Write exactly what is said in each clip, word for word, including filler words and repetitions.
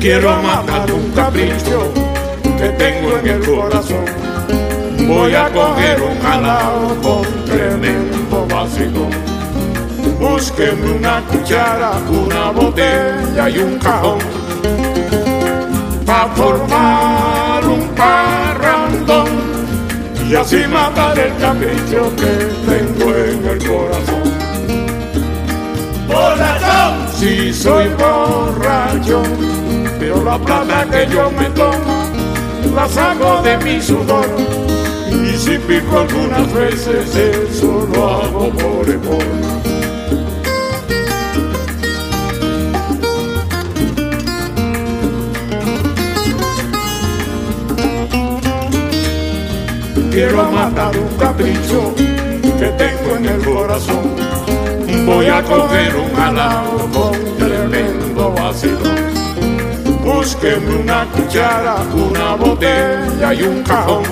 Quiero matar un capricho que tengo en el corazón. Voy a coger un jalao con tremendo vacilón. Búsqueme una cuchara, una botella y un cajón, pa' formar un parrandón y así matar el capricho que tengo en el corazón. ¡Borrachón! Sí, soy borracho, pero la plata que yo me tomo la saco de mi sudor. Y si pico algunas veces, eso lo hago por amor. Quiero matar un capricho que tengo en el corazón. Voy a coger un jalao con tremendo vacilón. Búsqueme una cuchara, una botella y un cajón,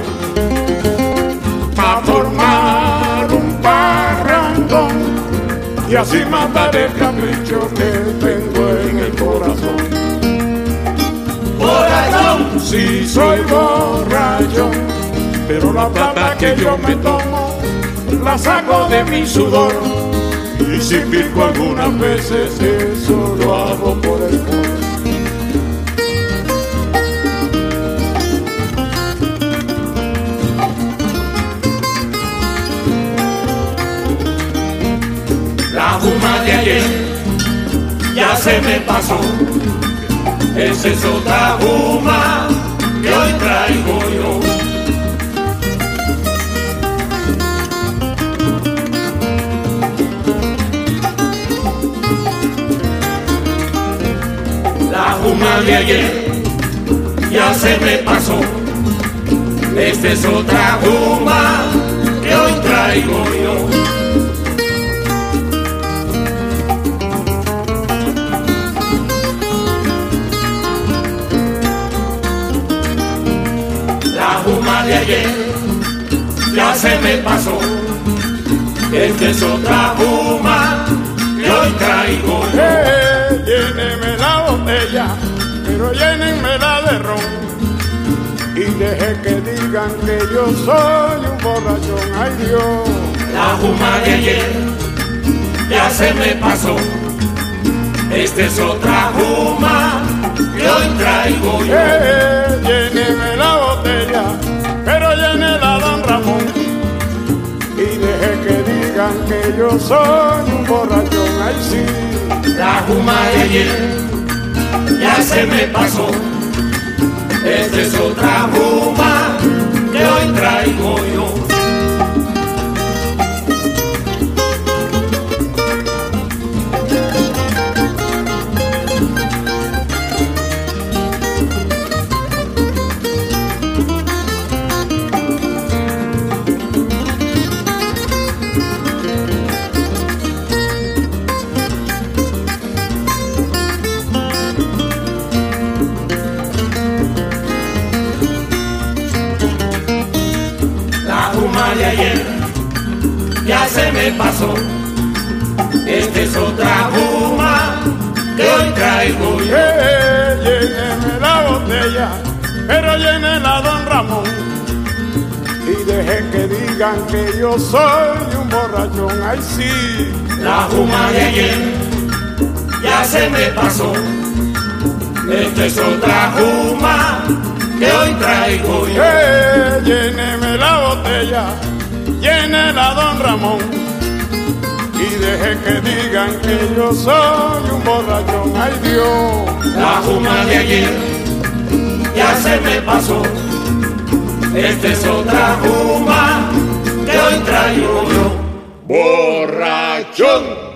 pa' formar un parrandón y así matar el capricho que tengo en el corazón. ¡Borrachón! Sí, soy borracho, pero la plata que yo me tomo la saco de mi sudor. Y si pico algunas veces, eso lo hago por el amor. La juma de ayer ya se me pasó. Esa es otra juma que hoy traigo yo. La juma de ayer ya se me pasó. Esta es otra juma que hoy traigo yo. La juma de ayer ya se me pasó. Esta es otra juma que hoy traigo yo. Hey, lléneme la botella, pero llénenmela de ron. Y deje que digan que yo soy un borrachón, ay Dios. La juma de ayer ya se me pasó. Esta es otra juma que hoy traigo yo. Hey, lléneme la botella, pero llénela don Ramón. Y deje que digan que yo soy un borrachón, ay sí. La juma de ayer ya se me pasó. Esta es otra juma que hoy traigo yo. De ayer ya se me pasó. Esta es otra juma que hoy traigo yo. Hey, lléneme la botella, pero llénela don Ramón. Y deje que digan que yo soy un borrachón, ay sí. La juma de ayer ya se me pasó. Esta es otra juma que hoy traigo yo. Hey, lléneme la botella, llénela don Ramón. Y deje que digan que yo soy un borrachón, ay Dios. La juma de ayer ya se me pasó. Esta es otra juma que hoy traigo yo. Borrachón.